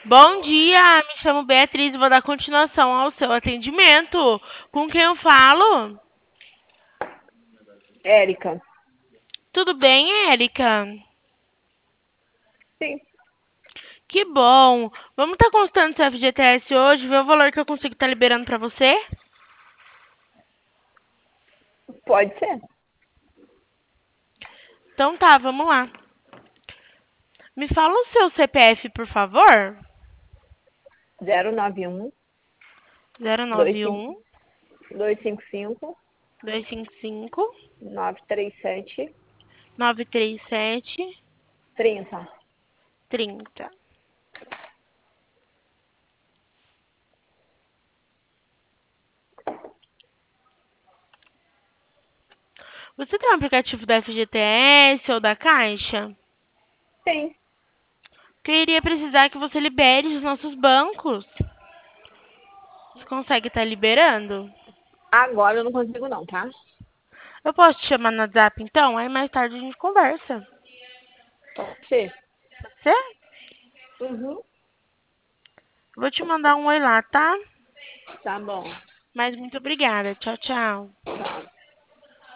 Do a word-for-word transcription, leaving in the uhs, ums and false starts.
Bom dia, me chamo Beatriz e vou dar continuação ao seu atendimento. Com quem eu falo? Érica. Tudo bem, Érica? Sim, Que bom. Vamos estar consultando seu F G T S hoje, ver o valor que eu consigo estar liberando para você? pode ser. Então tá, vamos lá. Me fala o seu C P F, por favor. zero nove um, Zero dois nove cinco um dois cinco cinco, dois cinco cinco nove três sete, nove três sete trinta. trinta. Você tem um aplicativo da F G T S ou da Caixa? Sim. Que eu iria precisar que você libere os nossos bancos. Você consegue estar liberando? Agora eu não consigo não, tá? Eu posso te chamar no WhatsApp então? Aí mais tarde a gente conversa. Pode ser. Pode ser? Uhum. Vou te mandar um oi lá, tá? Tá bom. Mas muito obrigada. Tchau, tchau.